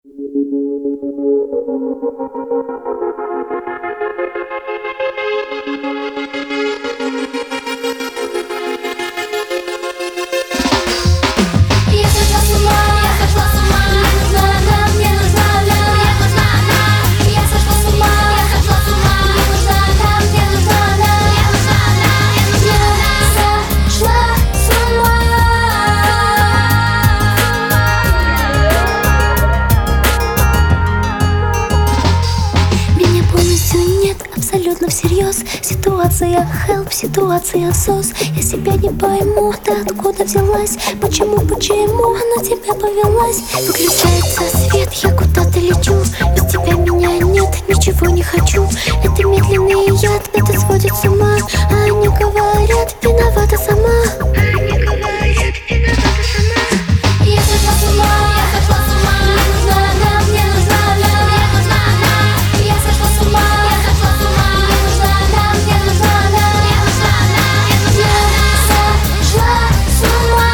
Абсолютно всерьез. Ситуация help, ситуация СОС. Я себя не пойму, ты откуда взялась? Почему на тебя повелась? Выключается свет, я куда-то лечу. Без тебя меня нет, ничего не хочу. Это медленный яд, это сводит с ума. А они говорят, виновата сама. Я сошла с ума, я сошла с ума. Мне нужна она, мне нужна она, мне нужна она. Я сошла с ума, я сошла с ума. Мне нужна она, мне нужна она, мне нужна она. Я сошла с ума.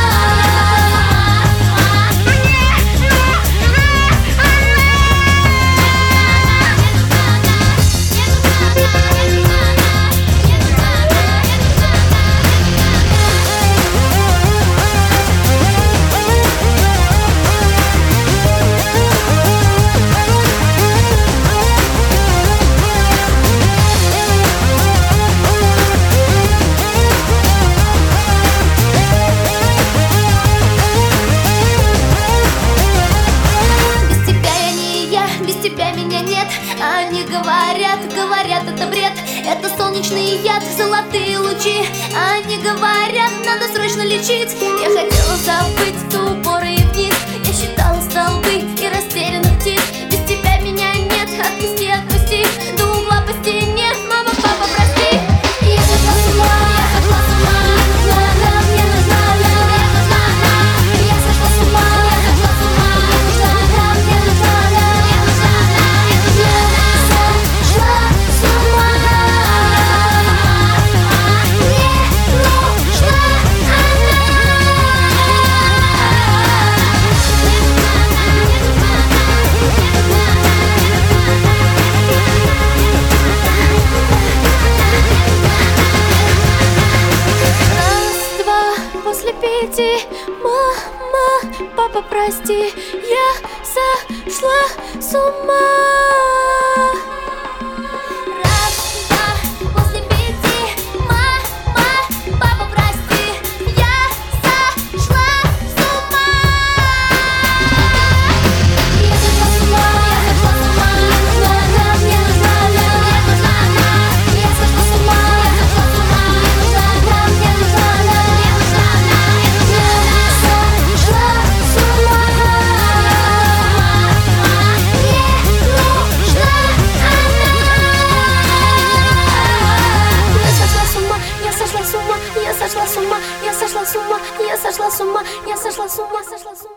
Они говорят, это бред. Это солнечный яд, золотые лучи. Они говорят, надо срочно лечить. Я хотела забыть то упоры и вниз. Я считала столбы и растерянных птиц. Без тебя меня нет, отпусти, отпусти. До угла по стене, мама, папа, прости. Я сошла с ума, я сошла с ума. Мне нужна она, мне нужна она, мне нужна она. Я сошла с ума, я сошла с ума. Мне нужна она, мне нужна она, мне нужна она. После 5, мама, папа, прости, я сошла с ума. Раз, два, после 5, мама, папа, прости, я сошла с ума. Я сошла с ума, я сошла с ума. Мне нужна она, мне нужна она, мне нужна она. Я сошла с ума, я сошла с ума. Мне нужна она, мне нужна она. Я сошла с ума, я сошла с ума, я сошла с ума, я сошла с ума, я сошла с ума.